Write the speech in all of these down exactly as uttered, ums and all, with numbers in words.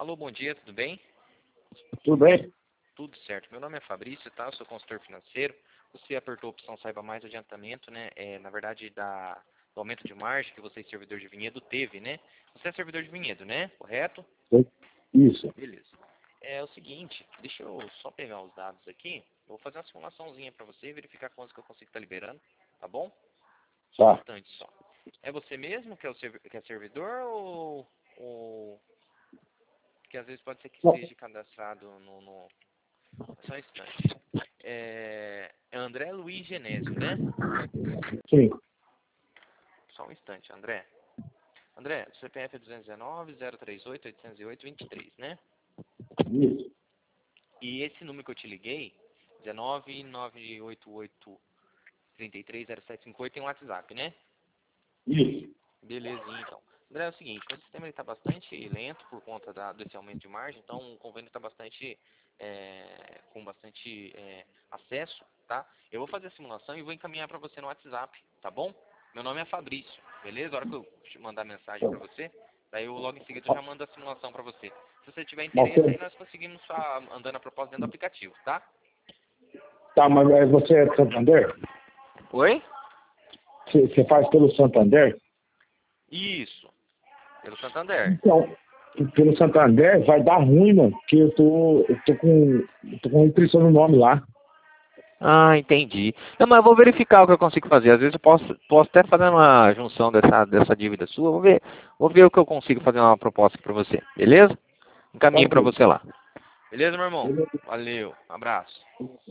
Alô, bom dia, tudo bem? Tudo bem? Tudo certo. Meu nome é Fabrício, tá? Eu sou consultor financeiro. Você apertou a opção Saiba Mais Adiantamento, né? É, na verdade, da, do aumento de margem que você, servidor de vinhedo, teve, né? Você é servidor de vinhedo, né? Correto? Isso. Beleza. É o seguinte, deixa eu só pegar os dados aqui. Eu vou fazer uma simulaçãozinha para você e verificar quantos que eu consigo estar liberando, tá bom? Só um Tá. instante só. É você mesmo que é, o servi que é servidor ou, ou... que às vezes pode ser que Não, esteja cadastrado no... no... Só um instante. É, é André Luiz Genésio, né? sim. Só um instante, André. André, o C P F é duzentos e dezenove, zero trinta e oito, oitocentos e oito, vinte e três, né? Isso. E esse número que eu te liguei, dezenove, nove oito oito, trinta e três, zero sete cinco oito, tem um WhatsApp, né? Isso. Belezinha, então. André, é o seguinte, meu sistema está bastante lento por conta da, desse aumento de margem, então o convênio está bastante, é, com bastante é, acesso, tá? Eu vou fazer a simulação e vou encaminhar para você no WhatsApp, tá bom? Meu nome é Fabrício, beleza? A hora que eu te mandar mensagem para você, daí eu logo em seguida eu já mando a simulação para você. Se você tiver Mas interesse, aí você, nós conseguimos só andando a proposta dentro do aplicativo, tá? tá, mas é, você é Santander? Oi? Você, você faz pelo Santander? Isso, pelo Santander. Então, pelo Santander vai dar ruim, mano, porque eu tô, eu tô com, eu tô com impressão no nome lá. Ah, entendi. Não, mas eu vou verificar o que eu consigo fazer. Às vezes eu posso, posso até fazer uma junção dessa, dessa dívida sua. Vou ver, vou ver o que eu consigo fazer uma proposta para você. Beleza? Encaminho para Ok. você lá. Beleza, meu irmão? Beleza. Valeu. Abraço.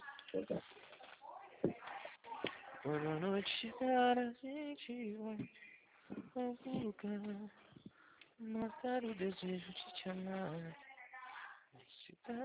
Quando a noite chegar, a gente vai pra algum lugar, matar o desejo de te amar.